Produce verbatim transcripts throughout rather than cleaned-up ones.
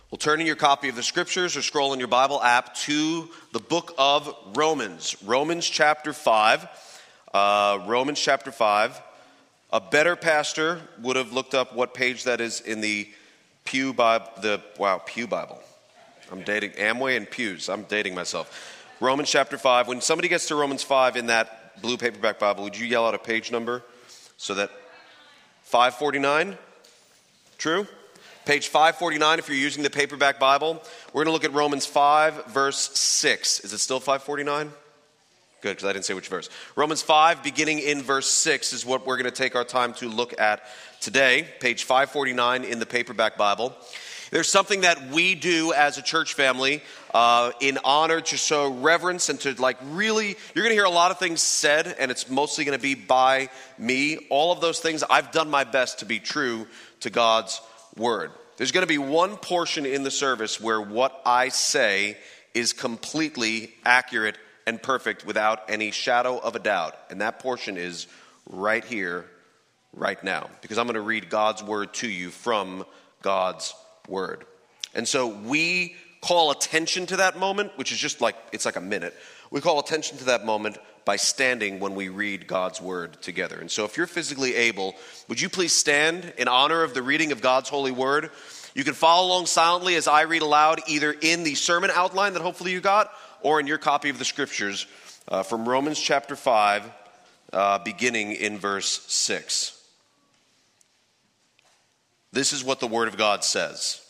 Well, turn in your copy of the scriptures or scroll in your Bible app to the book of Romans. Romans chapter five. Uh, Romans chapter five. A better pastor would have looked up what page that is in the Pew Bible. The wow, Pew Bible. I'm dating Amway and Pews. I'm dating myself. Romans chapter five. When somebody gets to Romans five in that blue paperback Bible, would you yell out a page number so that five forty-nine? True? Page five forty-nine if you're using the paperback Bible. We're going to look at Romans five, verse six. Is it still five forty-nine? Good, because I didn't say which verse. Romans five, beginning in verse six, is what we're going to take our time to look at today. Page five forty-nine in the paperback Bible. There's something that we do as a church family uh, in honor to show reverence and to like really, you're going to hear a lot of things said, and it's mostly going to be by me. All of those things, I've done my best to be true to God's word. There's going to be one portion in the service where what I say is completely accurate and perfect without any shadow of a doubt. And that portion is right here, right now. Because I'm going to read God's word to you from God's word. And so we call attention to that moment, which is just like, it's like a minute. We call attention to that moment by standing when we read God's word together. And so if you're physically able, would you please stand in honor of the reading of God's holy word? You can follow along silently as I read aloud, either in the sermon outline that hopefully you got, or in your copy of the scriptures uh, from Romans chapter five, uh, beginning in verse six. This is what the word of God says.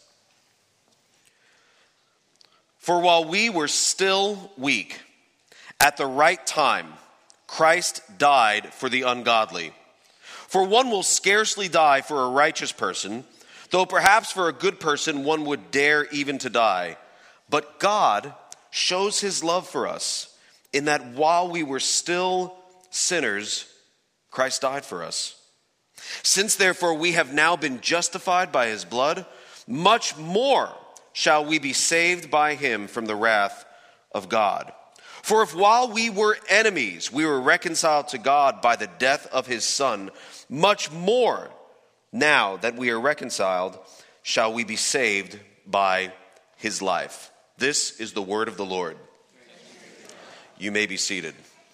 For while we were still weak, at the right time, Christ died for the ungodly. For one will scarcely die for a righteous person, though perhaps for a good person one would dare even to die. But God shows his love for us in that while we were still sinners, Christ died for us. Since therefore we have now been justified by his blood, much more shall we be saved by him from the wrath of God. For if while we were enemies, we were reconciled to God by the death of his Son, much more, now that we are reconciled, shall we be saved by his life. This is the word of the Lord. You may be seated.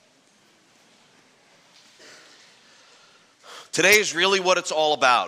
Today is really what it's all about.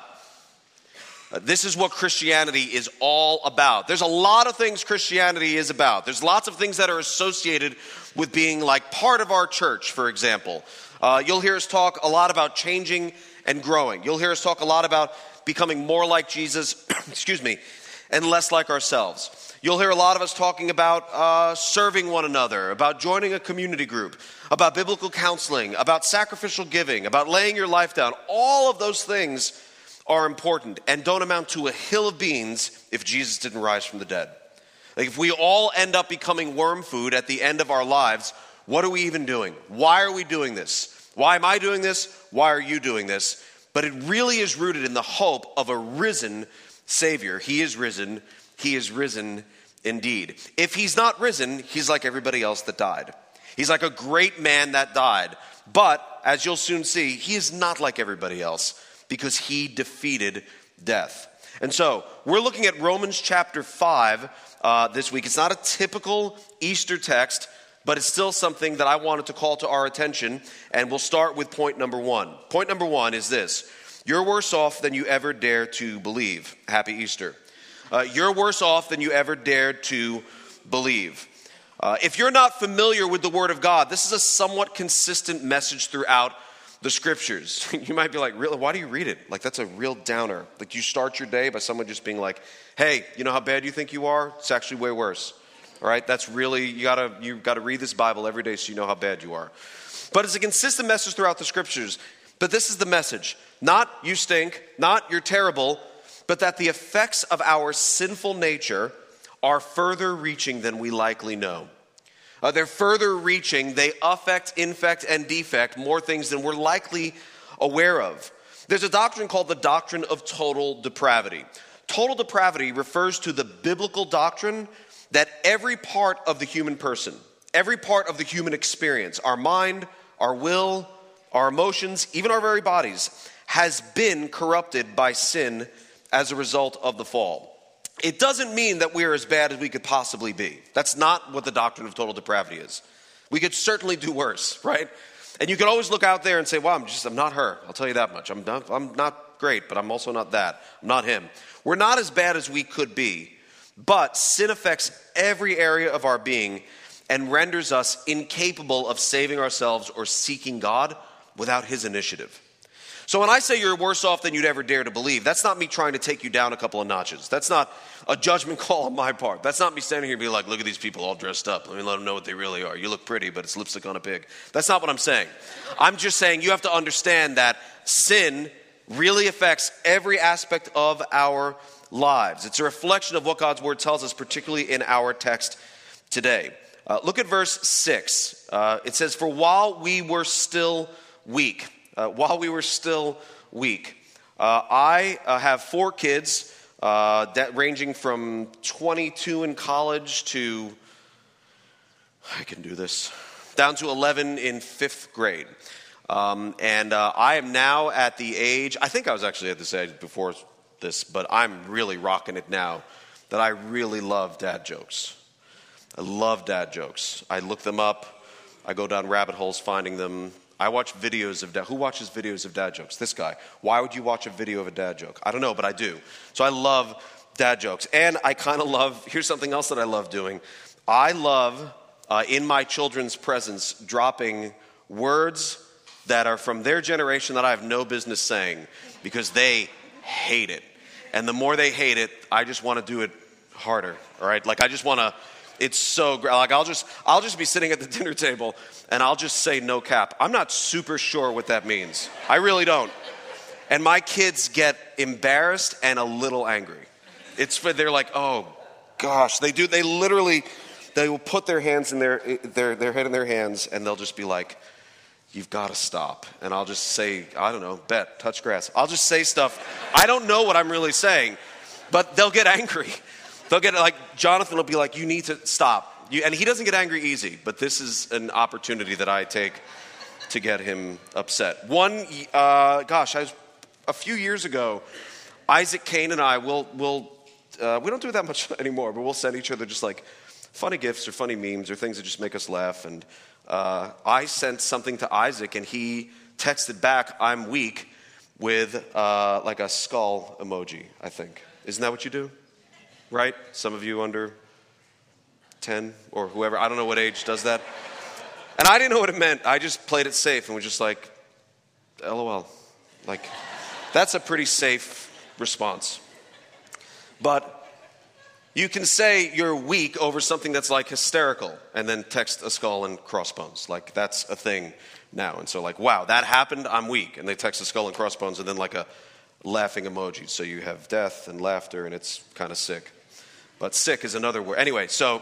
Uh, this is what Christianity is all about. There's a lot of things Christianity is about. There's lots of things that are associated with being like part of our church, for example. Uh, you'll hear us talk a lot about changing and growing. You'll hear us talk a lot about becoming more like Jesus, excuse me, and less like ourselves. You'll hear a lot of us talking about uh, serving one another, about joining a community group, about biblical counseling, about sacrificial giving, about laying your life down. All of those things are important and don't amount to a hill of beans if Jesus didn't rise from the dead. Like if we all end up becoming worm food at the end of our lives, what are we even doing? Why are we doing this? Why am I doing this? Why are you doing this? But it really is rooted in the hope of a risen Savior. He is risen. He is risen indeed. If he's not risen, he's like everybody else that died. He's like a great man that died. But as you'll soon see, he is not like everybody else, because he defeated death. And so we're looking at Romans chapter five uh, this week. It's not a typical Easter text, but it's still something that I wanted to call to our attention. And we'll start with point number one. Point number one is this. You're worse off than you ever dare to believe. Happy Easter. Uh, you're worse off than you ever dared to believe. Uh, if you're not familiar with the Word of God, this is a somewhat consistent message throughout the scriptures. You might be like, really, why do you read it? Like, that's a real downer. Like, you start your day by someone just being like, hey, you know how bad you think you are? It's actually way worse. All right, that's really, you gotta, you gotta read this Bible every day so you know how bad you are. But it's a consistent message throughout the scriptures. But this is the message. Not you stink, not you're terrible, but that the effects of our sinful nature are further reaching than we likely know. Uh, they're further reaching. They affect, infect, and defect more things than we're likely aware of. There's a doctrine called the doctrine of total depravity. Total depravity refers to the biblical doctrine that every part of the human person, every part of the human experience, our mind, our will, our emotions, even our very bodies, has been corrupted by sin as a result of the fall. it doesn't mean that we're as bad as we could possibly be. That's not what the doctrine of total depravity is. We could certainly do worse, right? And you can always look out there and say, well, I'm just, I'm not her. I'll tell you that much. I'm not, I'm not great, but I'm also not that. I'm not him. We're not as bad as we could be, but sin affects every area of our being and renders us incapable of saving ourselves or seeking God without his initiative. So when I say you're worse off than you'd ever dare to believe, that's not me trying to take you down a couple of notches. That's not a judgment call on my part. That's not me standing here and being like, look at these people all dressed up. Let me let them know what they really are. You look pretty, but it's lipstick on a pig. That's not what I'm saying. I'm just saying you have to understand that sin really affects every aspect of our lives. It's a reflection of what God's word tells us, particularly in our text today. Uh, look at verse six. Uh, it says, for while we were still weak, uh, while we were still weak. Uh, I uh, have four kids uh, that ranging from twenty-two in college to, I can do this, down to eleven in fifth grade. Um, and uh, I am now at the age, I think I was actually at this age before this, but I'm really rocking it now, that I really love dad jokes. I love dad jokes. I look them up. I go down rabbit holes finding them. I watch videos of dad. Who watches videos of dad jokes? This guy. Why would you watch a video of a dad joke? I don't know, but I do. So I love dad jokes. And I kind of love, here's something else that I love doing. I love, uh, in my children's presence, dropping words that are from their generation that I have no business saying because they hate it. And the more they hate it, I just want to do it harder, all right? Like I just want to, it's so great. Like I'll just, I'll just be sitting at the dinner table and I'll just say no cap. I'm not super sure what that means. I really don't. And my kids get embarrassed and a little angry. It's for, they're like, oh gosh, they do, they literally, they will put their hands in their, their, their head in their hands and they'll just be like, you've got to stop. And I'll just say, I don't know, bet, touch grass. I'll just say stuff. I don't know what I'm really saying, but they'll get angry. They'll get like, Jonathan will be like, you need to stop. You, and he doesn't get angry easy, but this is an opportunity that I take to get him upset. One, uh, gosh, I was, a few years ago, Isaac Kane and I will, will uh, we don't do that much anymore, but we'll send each other just like funny gifts or funny memes or things that just make us laugh. And uh, I sent something to Isaac and he texted back, I'm weak, with uh, like a skull emoji, I think. Isn't that what you do? Right? Some of you under ten or whoever, I don't know what age does that. And I didn't know what it meant. I just played it safe and was just like, LOL. Like, that's a pretty safe response. But you can say you're weak over something that's like hysterical and then text a skull and crossbones. Like, that's a thing now. And so like, wow, that happened, I'm weak. And they text a skull and crossbones and then like a laughing emoji. So you have death and laughter and it's kind of sick. But sick is another word. Anyway, so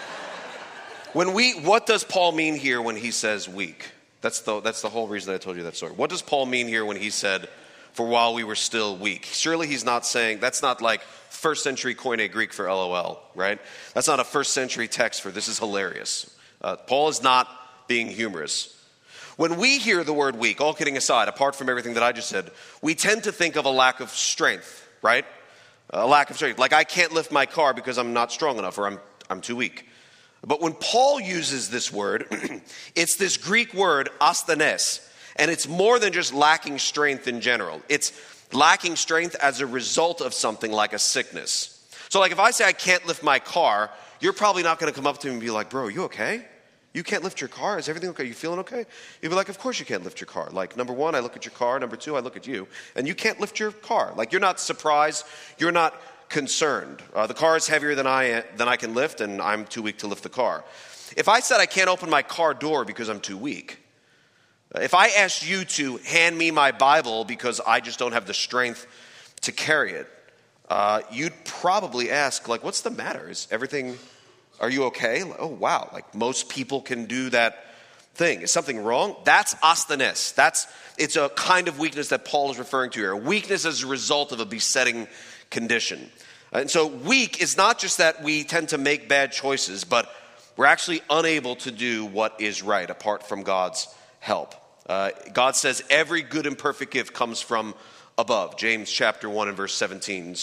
when we, what does Paul mean here when he says weak? That's the, that's the whole reason I told you that story. What does Paul mean here when he said, for while we were still weak? Surely he's not saying, that's not like first century Koine Greek for LOL, right? That's not a first century text for this is hilarious. Uh, Paul is not being humorous. When we hear the word weak, all kidding aside, apart from everything that I just said, we tend to think of a lack of strength, right? A lack of strength. Like I can't lift my car because I'm not strong enough or I'm I'm too weak. But when Paul uses this word, it's this Greek word, asthenes, and it's more than just lacking strength in general. It's lacking strength as a result of something like a sickness. So like if I say I can't lift my car, you're probably not going to come up to me and be like, bro, are you okay? You can't lift your car? Is everything okay? You feeling okay? You'd be like, of course you can't lift your car. Like, number one, I look at your car. Number two, I look at you. And you can't lift your car. Like, you're not surprised. You're not concerned. Uh, the car is heavier than I, than I can lift, and I'm too weak to lift the car. If I said I can't open my car door because I'm too weak, if I asked you to hand me my Bible because I just don't have the strength to carry it, uh, you'd probably ask, like, what's the matter? Is everything... Are you okay? Oh, wow. Like most people can do that thing. Is something wrong? That's asthenes. That's, it's a kind of weakness that Paul is referring to here. A weakness as a result of a besetting condition. And so weak is not just that we tend to make bad choices, but we're actually unable to do what is right apart from God's help. Uh, God says every good and perfect gift comes from above. James chapter one and verse seventeen. So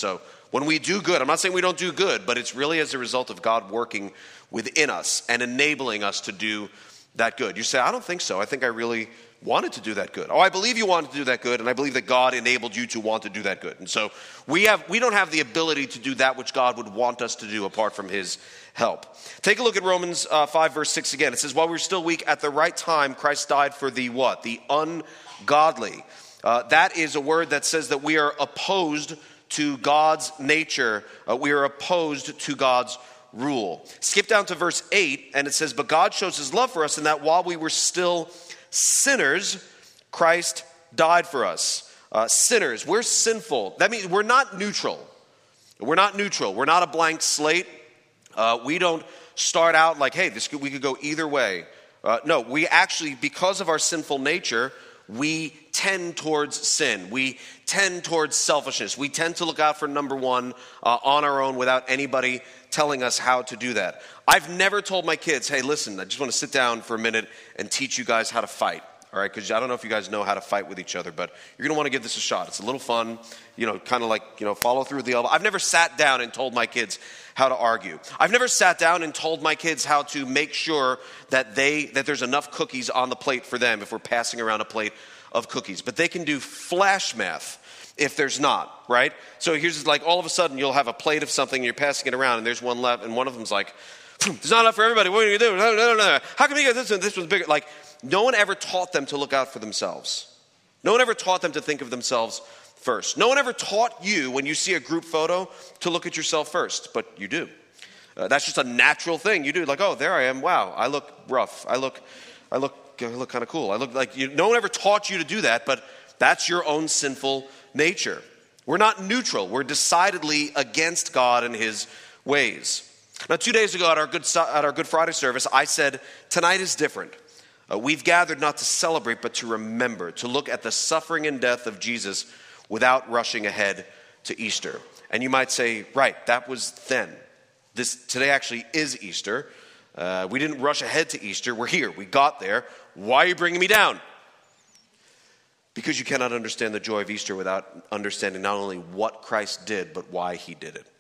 When we do good, I'm not saying we don't do good, but it's really as a result of God working within us and enabling us to do that good. You say, I don't think so. I think I really wanted to do that good. Oh, I believe you wanted to do that good, and I believe that God enabled you to want to do that good. And so we have we don't have the ability to do that which God would want us to do apart from his help. Take a look at Romans uh, five, verse six again. It says, while we were still weak, at the right time, Christ died for the what? The ungodly. Uh, that is a word that says that we are opposed to God's nature. Uh, we are opposed to God's rule. Skip down to verse eight, and it says, but God shows his love for us in that while we were still sinners, Christ died for us. Uh, sinners, we're sinful. That means we're not neutral. We're not neutral. We're not a blank slate. Uh, we don't start out like, hey, this could, we could go either way. Uh, no, we actually, because of our sinful nature, we tend towards sin. We tend towards selfishness. We tend to look out for number one uh, on our own without anybody telling us how to do that. I've never told my kids, hey, listen, I just want to sit down for a minute and teach you guys how to fight. All right, because I don't know if you guys know how to fight with each other, but you're going to want to give this a shot. It's a little fun, you know, kind of like, you know, follow through with the elbow. I've never sat down and told my kids how to argue. I've never sat down and told my kids how to make sure that they that there's enough cookies on the plate for them if we're passing around a plate of cookies. But they can do flash math if there's not, right? So here's like all of a sudden you'll have a plate of something and you're passing it around and there's one left and one of them's like, there's not enough for everybody. What are you going to do? No, no, no, no. How come you get this one? This one's bigger. Like, no one ever taught them to look out for themselves. No one ever taught them to think of themselves first. No one ever taught you, when you see a group photo, to look at yourself first, but you do. Uh, that's just a natural thing you do. Like, oh, there I am. Wow, I look rough. I look, I look, I look kind of cool. I look like you. No one ever taught you to do that, but that's your own sinful nature. We're not neutral. We're decidedly against God and his ways. Now, two days ago at our Good, at our Good Friday service, I said, tonight is different. Uh, we've gathered not to celebrate, but to remember, to look at the suffering and death of Jesus without rushing ahead to Easter. And you might say, right, that was then. This today actually is Easter. Uh, we didn't rush ahead to Easter. We're here. We got there. Why are you bringing me down? Because you cannot understand the joy of Easter without understanding not only what Christ did, but why he did it.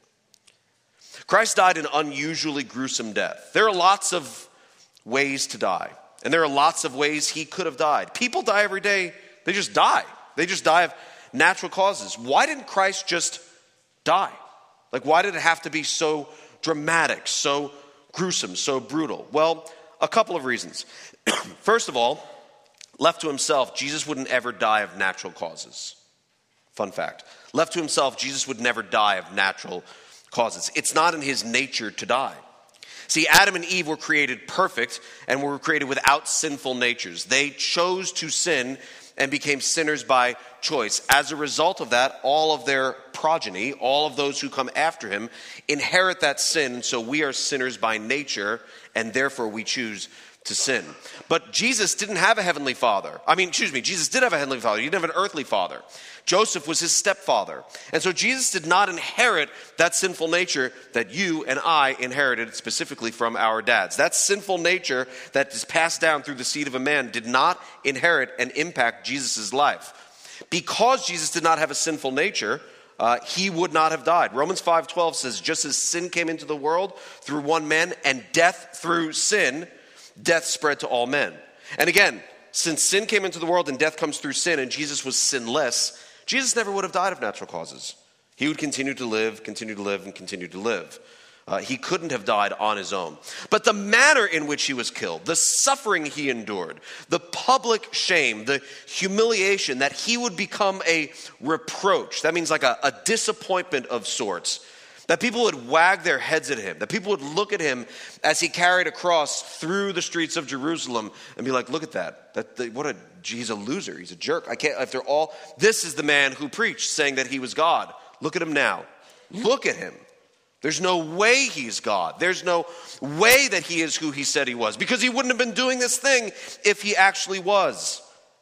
Christ died an unusually gruesome death. There are lots of ways to die. And there are lots of ways he could have died. People die every day. They just die. They just die of natural causes. Why didn't Christ just die? Like, why did it have to be so dramatic, so gruesome, so brutal? Well, a couple of reasons. First of all, left to himself, Jesus wouldn't ever die of natural causes. Fun fact. Left to himself, Jesus would never die of natural causes. It's not in his nature to die. See, Adam and Eve were created perfect and were created without sinful natures. They chose to sin and became sinners by choice. As a result of that, all of their progeny, all of those who come after him, inherit that sin. So we are sinners by nature, and therefore we choose to sin. But Jesus didn't have a heavenly father. I mean, excuse me, Jesus did have a heavenly father. He didn't have an earthly father. Joseph was his stepfather. And so Jesus did not inherit that sinful nature that you and I inherited specifically from our dads. That sinful nature that is passed down through the seed of a man did not inherit and impact Jesus' life. Because Jesus did not have a sinful nature, uh, he would not have died. Romans five twelve says, just as sin came into the world through one man and death through sin, death spread to all men. And again, since sin came into the world and death comes through sin and Jesus was sinless, Jesus never would have died of natural causes. He would continue to live, continue to live, and continue to live. Uh, he couldn't have died on his own. But the manner in which he was killed, the suffering he endured, the public shame, the humiliation, that he would become a reproach. That means like a, a disappointment of sorts. That people would wag their heads at him. That people would look at him as he carried a cross through the streets of Jerusalem and be like, look at that. That the, what a he's a loser. He's a jerk. I can't, after all, this is the man who preached saying that he was God. Look at him now. Look at him. There's no way he's God. There's no way that he is who he said he was, because he wouldn't have been doing this thing if he actually was.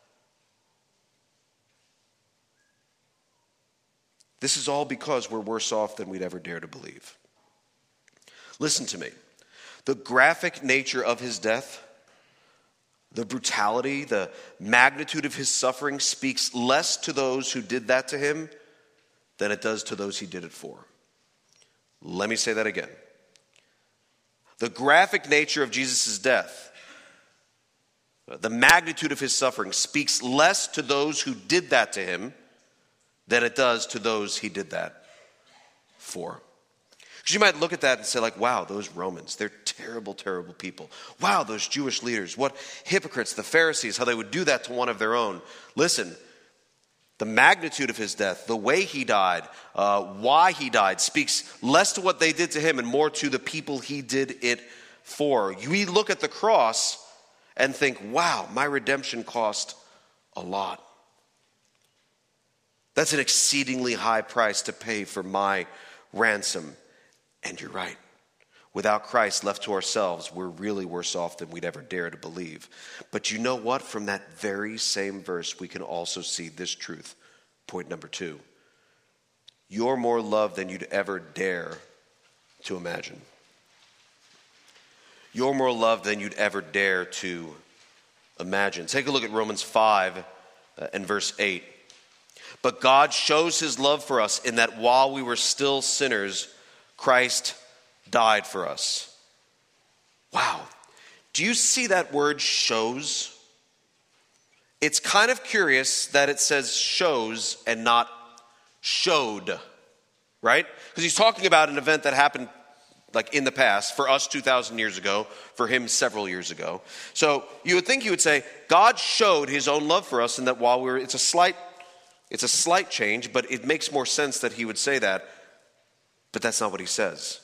This is all because we're worse off than we'd ever dare to believe. Listen to me. The graphic nature of his death, the brutality, the magnitude of his suffering speaks less to those who did that to him than it does to those he did it for. Let me say that again. The graphic nature of Jesus' death, the magnitude of his suffering, speaks less to those who did that to him than it does to those he did that for. Because you might look at that and say, like, wow, those Romans, they're terrible, terrible people. Wow, those Jewish leaders, what hypocrites, the Pharisees, how they would do that to one of their own. Listen, the magnitude of his death, the way he died, uh, why he died, speaks less to what they did to him and more to the people he did it for. We look at the cross and think, wow, my redemption cost a lot. That's an exceedingly high price to pay for my ransom. And you're right. Without Christ left to ourselves, we're really worse off than we'd ever dare to believe. But you know what? From that very same verse, we can also see this truth. Point number two. You're more loved than you'd ever dare to imagine. You're more loved than you'd ever dare to imagine. Take a look at Romans five and verse eight. But God shows his love for us in that while we were still sinners, Christ died for us. Wow. Do you see that word shows? It's kind of curious that it says shows and not showed, right? Because he's talking about an event that happened like in the past, for us two thousand years ago, for him several years ago. So you would think he would say, God showed his own love for us, and that while we were, it's a slight, it's a slight change, but it makes more sense that he would say that. But that's not what he says.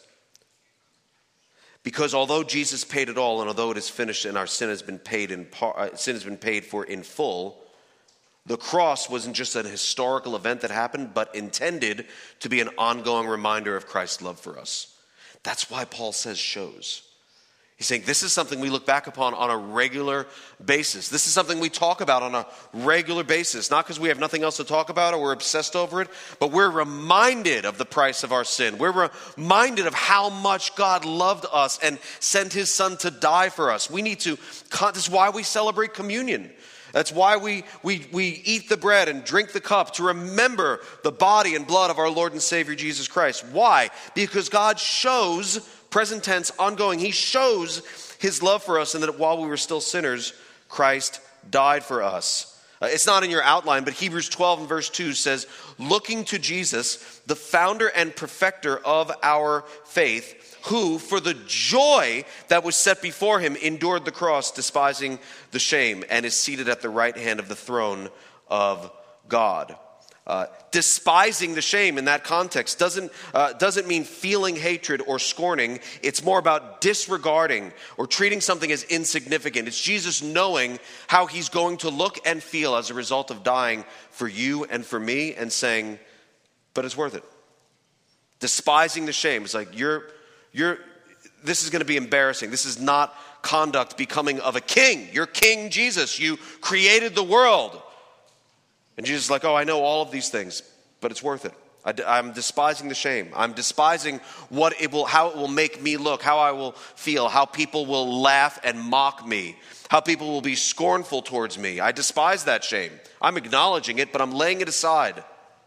Because although Jesus paid it all, and although it is finished and our sin has been paid in par, uh, sin has been paid for in full, the cross wasn't just an historical event that happened, but intended to be an ongoing reminder of Christ's love for us. That's why Paul says shows. He's saying this is something we look back upon on a regular basis. This is something we talk about on a regular basis. Not because we have nothing else to talk about or we're obsessed over it, but we're reminded of the price of our sin. We're reminded of how much God loved us and sent his son to die for us. We need to, this is why we celebrate communion. That's why we, we, we eat the bread and drink the cup, to remember the body and blood of our Lord and Savior Jesus Christ. Why? Because God shows, present tense, ongoing, he shows his love for us, and that while we were still sinners, Christ died for us. Uh, it's not in your outline, but Hebrews twelve and verse two says, looking to Jesus, the founder and perfecter of our faith, who, for the joy that was set before him, endured the cross, despising the shame, and is seated at the right hand of the throne of God. Uh, despising the shame in that context doesn't, uh, doesn't mean feeling hatred or scorning. It's more about disregarding or treating something as insignificant. It's Jesus knowing how he's going to look and feel as a result of dying for you and for me, and saying, but it's worth it. Despising the shame. It's like, you're... You're, this is going to be embarrassing. This is not conduct becoming of a king. You're King Jesus. You created the world. And Jesus is like, oh, I know all of these things, but it's worth it. I, I'm despising the shame. I'm despising what it will, how it will make me look, how I will feel, how people will laugh and mock me, how people will be scornful towards me. I despise that shame. I'm acknowledging it, but I'm laying it aside.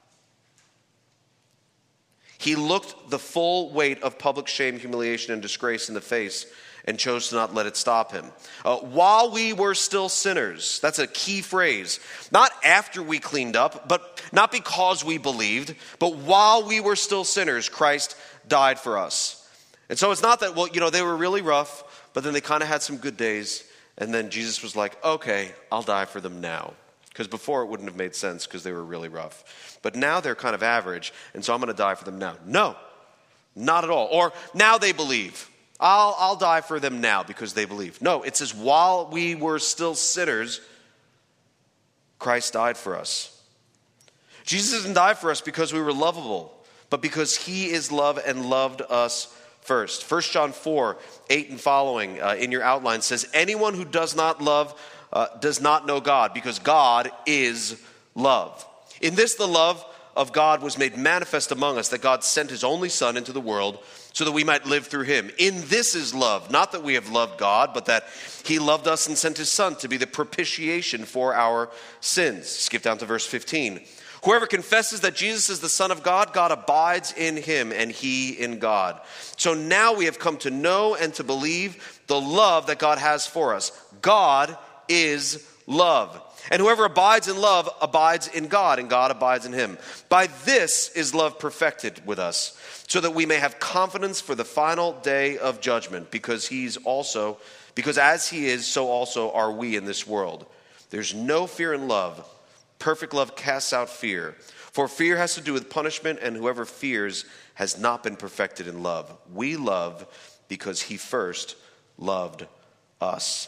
He looked the full weight of public shame, humiliation, and disgrace in the face and chose to not let it stop him. Uh, while we were still sinners, that's a key phrase. Not after we cleaned up, but not because we believed, but while we were still sinners, Christ died for us. And so it's not that, well, you know, they were really rough, but then they kind of had some good days, and then Jesus was like, okay, I'll die for them now. Because before it wouldn't have made sense because they were really rough. But now they're kind of average, and so I'm going to die for them now. No, not at all. Or now they believe. I'll, I'll die for them now because they believe. No, it says while we were still sinners, Christ died for us. Jesus didn't die for us because we were lovable, but because he is love and loved us first. First John four, eight and following uh, in your outline says, anyone who does not love Uh, does not know God, because God is love. In this, the love of God was made manifest among us, that God sent his only Son into the world so that we might live through him. In this is love, not that we have loved God, but that he loved us and sent his Son to be the propitiation for our sins. Skip down to verse fifteen. Whoever confesses that Jesus is the Son of God, God abides in him and he in God. So now we have come to know and to believe the love that God has for us. God is love. And whoever abides in love abides in God, and God abides in him. By this is love perfected with us, so that we may have confidence for the final day of judgment, because he's also, because as he is, so also are we in this world. There's no fear in love. Perfect love casts out fear. For fear has to do with punishment, and whoever fears has not been perfected in love. We love because he first loved us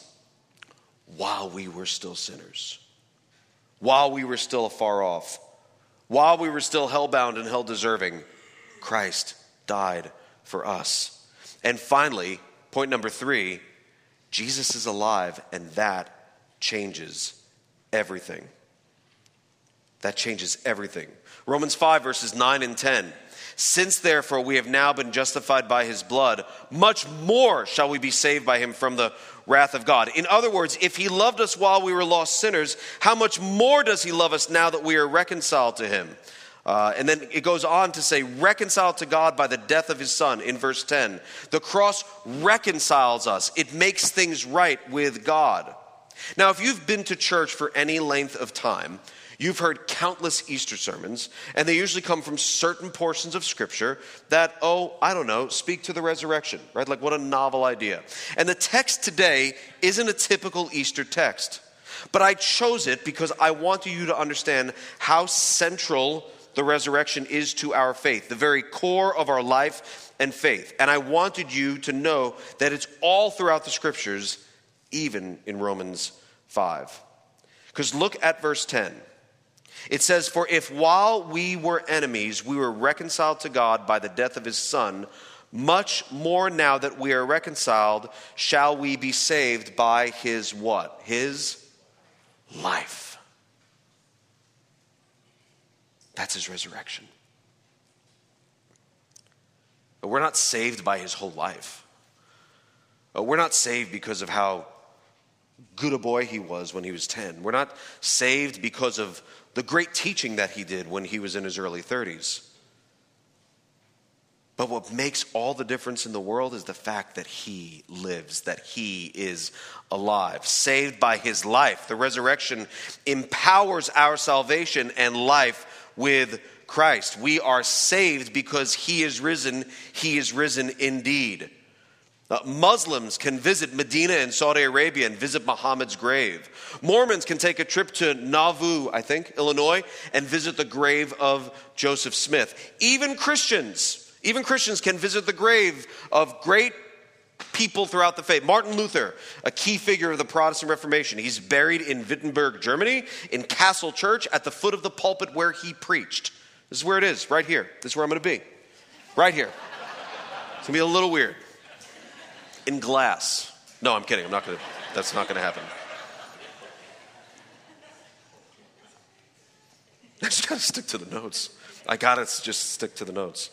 while we were still sinners, while we were still afar off, while we were still hellbound and hell-deserving. Christ died for us. And finally, point number three, Jesus is alive, and that changes everything. That changes everything. Romans five, verses nine and ten. Since therefore we have now been justified by his blood, much more shall we be saved by him from the wrath of God. In other words, if he loved us while we were lost sinners, how much more does he love us now that we are reconciled to him? Uh, and then it goes on to say, reconciled to God by the death of his son in verse ten. The cross reconciles us. It makes things right with God. Now, if you've been to church for any length of time, you've heard countless Easter sermons, and they usually come from certain portions of Scripture that, oh, I don't know, speak to the resurrection, right? Like, what a novel idea. And the text today isn't a typical Easter text, but I chose it because I want you to understand how central the resurrection is to our faith, the very core of our life and faith. And I wanted you to know that it's all throughout the Scriptures, even in Romans five. Because look at verse ten. It says, for if while we were enemies, we were reconciled to God by the death of his son, much more now that we are reconciled, shall we be saved by his what? His life. That's his resurrection. But we're not saved by his whole life. We're not saved because of how good a boy he was when he was ten. We're not saved because of the great teaching that he did when he was in his early thirties. But what makes all the difference in the world is the fact that he lives, that he is alive, saved by his life. The resurrection empowers our salvation and life with Christ. We are saved because he is risen. He is risen indeed. Uh, Muslims can visit Medina in Saudi Arabia and visit Muhammad's grave. Mormons can take a trip to Nauvoo, I think, Illinois, and visit the grave of Joseph Smith. Even Christians, even Christians can visit the grave of great people throughout the faith. Martin Luther, a key figure of the Protestant Reformation. He's buried in Wittenberg, Germany, in Castle Church, at the foot of the pulpit where he preached. This is where it is, right here. This is where I'm going to be. Right here. It's going to be a little weird. In glass. No, I'm kidding. I'm not going to, that's not going to happen. I just got to stick to the notes. I got to just stick to the notes.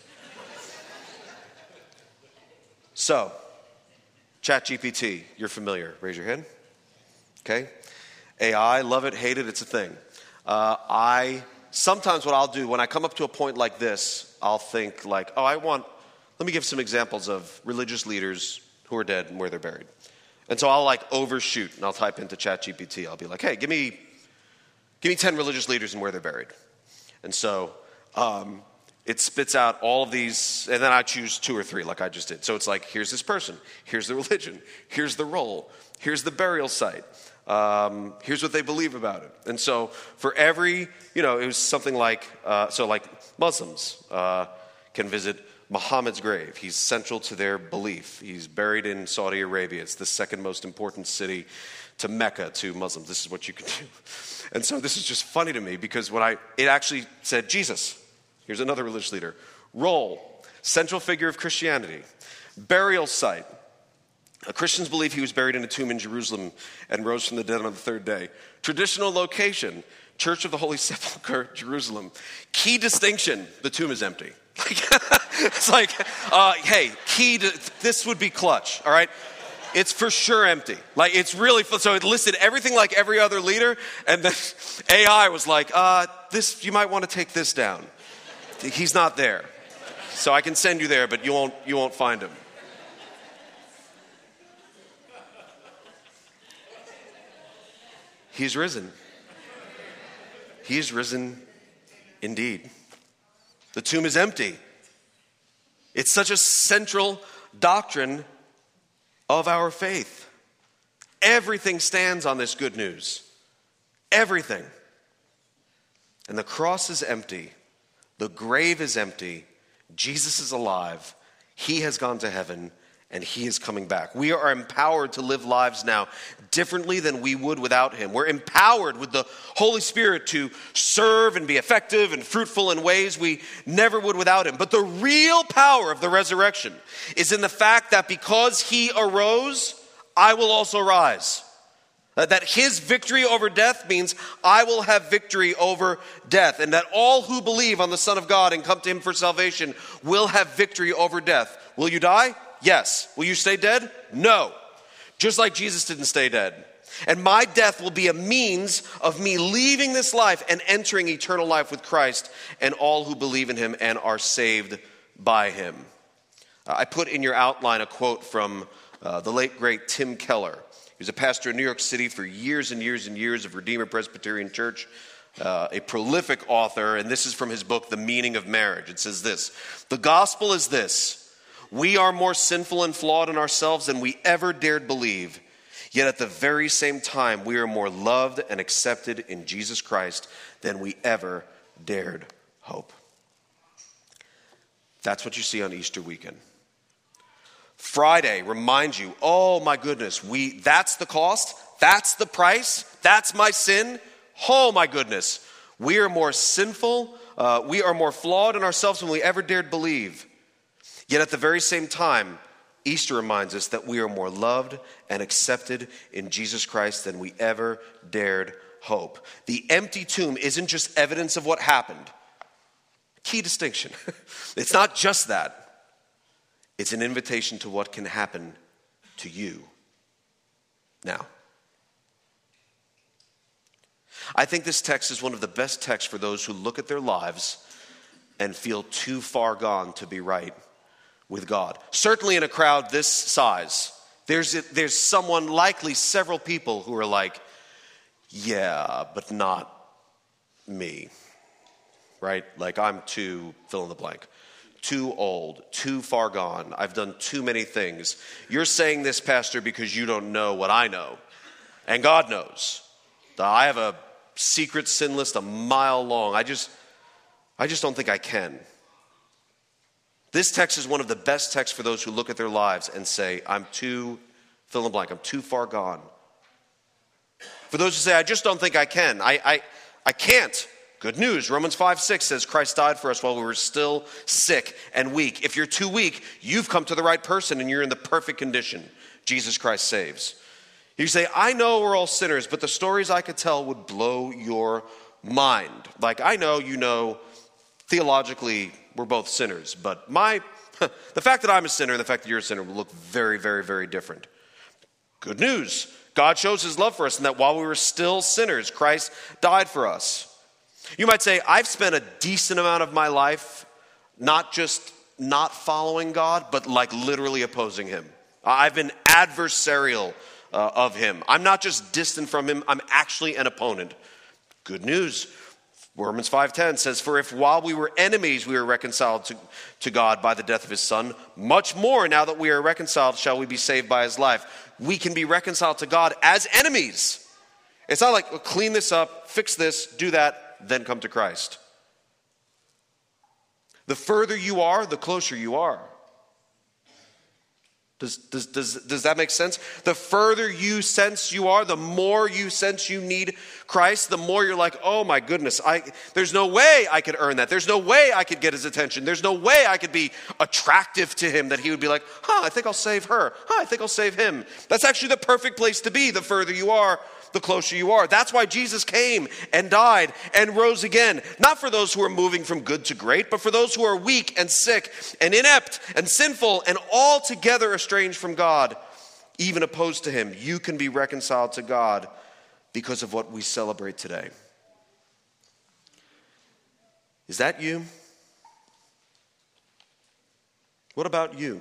So, ChatGPT, you're familiar. Raise your hand. Okay. A I, love it, hate it, it's a thing. Uh, I, sometimes what I'll do when I come up to a point like this, I'll think like, oh, I want, let me give some examples of religious leaders who are dead and where they're buried. And so I'll like overshoot and I'll type into ChatGPT. I'll be like, hey, give me, give me ten religious leaders and where they're buried. And so um, it spits out all of these, and then I choose two or three like I just did. So it's like, here's this person, here's the religion, here's the role, here's the burial site, um, here's what they believe about it. And so for every, you know, it was something like, uh, so like Muslims uh, can visit Muhammad's grave. He's central to their belief. He's buried in Saudi Arabia. It's the second most important city to Mecca to Muslims. This is what you can do. And so this is just funny to me because when I, it actually said Jesus. Here's another religious leader. Role, central figure of Christianity. Burial site. Christians believe he was buried in a tomb in Jerusalem and rose from the dead on the third day. Traditional location, Church of the Holy Sepulchre, Jerusalem. Key distinction, the tomb is empty. It's like, uh, hey, key to, this would be clutch, all right? It's for sure empty. Like, it's really, so it listed everything like every other leader, and then A I was like, uh, this, you might want to take this down. He's not there. So I can send you there, but you won't, you won't find him. He's risen. He is risen indeed. The tomb is empty. It's such a central doctrine of our faith. Everything stands on this good news. Everything. And the cross is empty. The grave is empty. Jesus is alive. He has gone to heaven, and he is coming back. We are empowered to live lives now differently than we would without him. We're empowered with the Holy Spirit to serve and be effective and fruitful in ways we never would without him. But the real power of the resurrection is in the fact that because he arose, I will also rise. That his victory over death means I will have victory over death. And that all who believe on the Son of God and come to him for salvation will have victory over death. Will you die? Yes. Will you stay dead? No. Just like Jesus didn't stay dead. And my death will be a means of me leaving this life and entering eternal life with Christ and all who believe in him and are saved by him. Uh, I put in your outline a quote from uh, the late, great Tim Keller. He was a pastor in New York City for years and years and years of Redeemer Presbyterian Church, uh, a prolific author, and this is from his book, The Meaning of Marriage. It says this: "The gospel is this. We are more sinful and flawed in ourselves than we ever dared believe. Yet at the very same time, we are more loved and accepted in Jesus Christ than we ever dared hope." That's what you see on Easter weekend. Friday reminds you, oh my goodness, we that's the cost, that's the price, that's my sin. Oh my goodness, we are more sinful, uh, we are more flawed in ourselves than we ever dared believe. Yet at the very same time, Easter reminds us that we are more loved and accepted in Jesus Christ than we ever dared hope. The empty tomb isn't just evidence of what happened. Key distinction. It's not just that. It's an invitation to what can happen to you now. I think this text is one of the best texts for those who look at their lives and feel too far gone to be right with God. Certainly in a crowd this size, there's, there's someone, likely several people who are like, yeah, but not me, right? Like I'm too fill in the blank. Too old, too far gone. I've done too many things. You're saying this, Pastor, because you don't know what I know. And God knows. I have a secret sin list a mile long. I just, I just don't think I can. This text is one of the best texts for those who look at their lives and say, I'm too, fill in the blank, I'm too far gone. For those who say, I just don't think I can. I, I, I can't. Good news. Romans five six says Christ died for us while we were still sick and weak. If you're too weak, you've come to the right person and you're in the perfect condition. Jesus Christ saves. You say, I know we're all sinners, but the stories I could tell would blow your mind. Like, I know you know theologically we're both sinners, but my the fact that I'm a sinner and the fact that you're a sinner will look very, very, very different. Good news. God shows his love for us in that while we were still sinners, Christ died for us. You might say, I've spent a decent amount of my life not just not following God, but like literally opposing him. I've been adversarial uh, of him. I'm not just distant from him, I'm actually an opponent. Good news. Romans five ten says, for if while we were enemies we were reconciled to, to God by the death of his son, much more now that we are reconciled shall we be saved by his life. We can be reconciled to God as enemies. It's not like, well, clean this up, fix this, do that, then come to Christ. The further you are, the closer you are. Does, does, does, does that make sense? The further you sense you are, the more you sense you need Christ, the more you're like, oh my goodness, I, there's no way I could earn that. There's no way I could get his attention. There's no way I could be attractive to him that he would be like, huh, I think I'll save her. Huh, I think I'll save him. That's actually the perfect place to be. The further you are, the closer you are. That's why Jesus came and died and rose again. Not for those who are moving from good to great, but for those who are weak and sick and inept and sinful and altogether estranged from God. even opposed to him, you can be reconciled to God because of what we celebrate today. Is that you? What about you?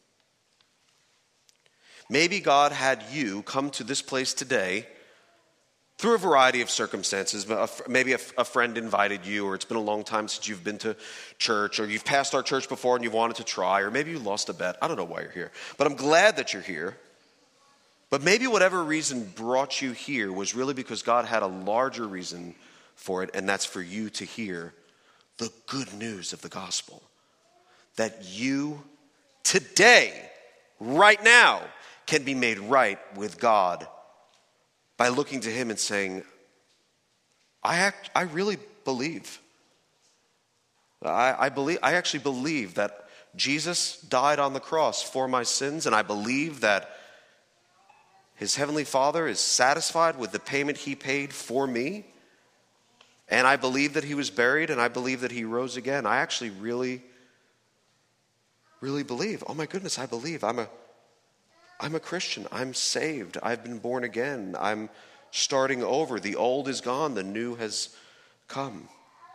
Maybe God had you come to this place today through a variety of circumstances. Maybe a, a friend invited you, or it's been a long time since you've been to church, or you've passed our church before and you wanted to try, or maybe you lost a bet. I don't know why you're here, but I'm glad that you're here. But maybe whatever reason brought you here was really because God had a larger reason for it, and that's for you to hear the good news of the gospel. That you today, right now, can be made right with God by looking to him and saying, I act, I really believe. I, I believe. I actually believe that Jesus died on the cross for my sins, and I believe that his heavenly Father is satisfied with the payment he paid for me. And I believe that he was buried, and I believe that he rose again. I actually really, really believe. Oh my goodness, I believe. I'm a I'm a Christian. I'm saved. I've been born again. I'm starting over. The old is gone. The new has come.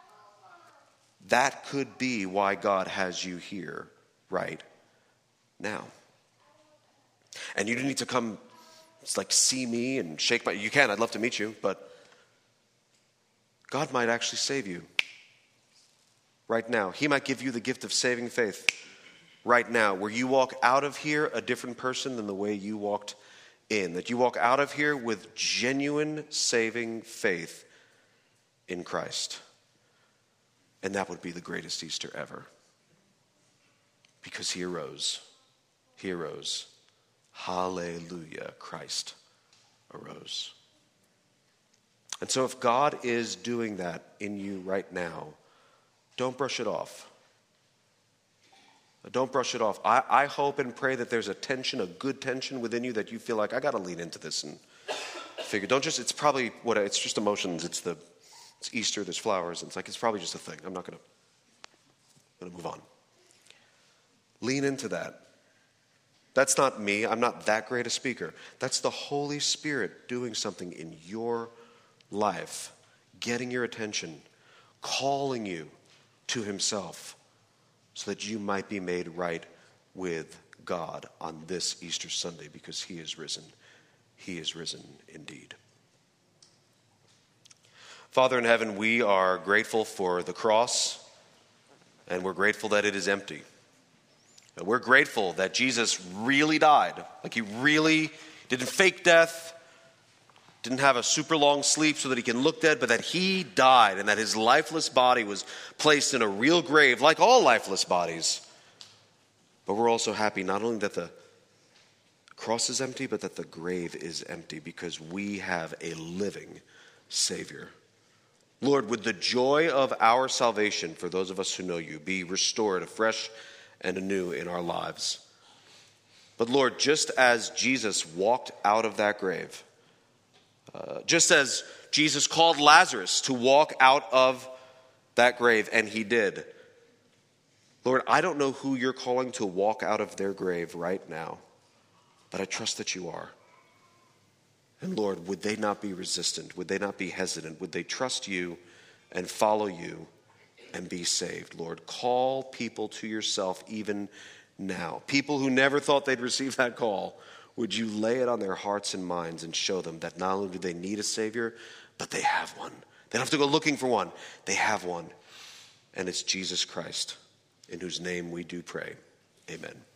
That could be why God has you here right now. And you don't need to come, it's like, see me and shake my, you can, I'd love to meet you, but God might actually save you right now. He might give you the gift of saving faith right now, where you walk out of here a different person than the way you walked in. That you walk out of here with genuine saving faith in Christ. And that would be the greatest Easter ever. Because he arose. He arose. Hallelujah. Christ arose. And so if God is doing that in you right now, don't brush it off. Don't brush it off. I, I hope and pray that there's a tension, a good tension within you that you feel like, I got to lean into this and figure. Don't just, it's probably what, it's just emotions. It's the, it's Easter, there's flowers. And it's like, it's probably just a thing. I'm not going to, going to move on. Lean into that. That's not me. I'm not that great a speaker. That's the Holy Spirit doing something in your life, getting your attention, calling you to himself, so that you might be made right with God on this Easter Sunday, because he is risen. He is risen indeed. Father in heaven, we are grateful for the cross, and we're grateful that it is empty. And we're grateful that Jesus really died. Like, he really didn't fake death, didn't have a super long sleep so that he can look dead, but that he died and that his lifeless body was placed in a real grave, like all lifeless bodies. But we're also happy not only that the cross is empty, but that the grave is empty, because we have a living Savior. Lord, would the joy of our salvation, for those of us who know you, be restored afresh and anew in our lives. But Lord, just as Jesus walked out of that grave, Uh, just as Jesus called Lazarus to walk out of that grave, and he did. Lord, I don't know who you're calling to walk out of their grave right now, but I trust that you are. And Lord, would they not be resistant? Would they not be hesitant? Would they trust you and follow you and be saved? Lord, call people to yourself even now. People who never thought they'd receive that call. Would you lay it on their hearts and minds and show them that not only do they need a Savior, but they have one. They don't have to go looking for one. They have one. And it's Jesus Christ, in whose name we do pray. Amen.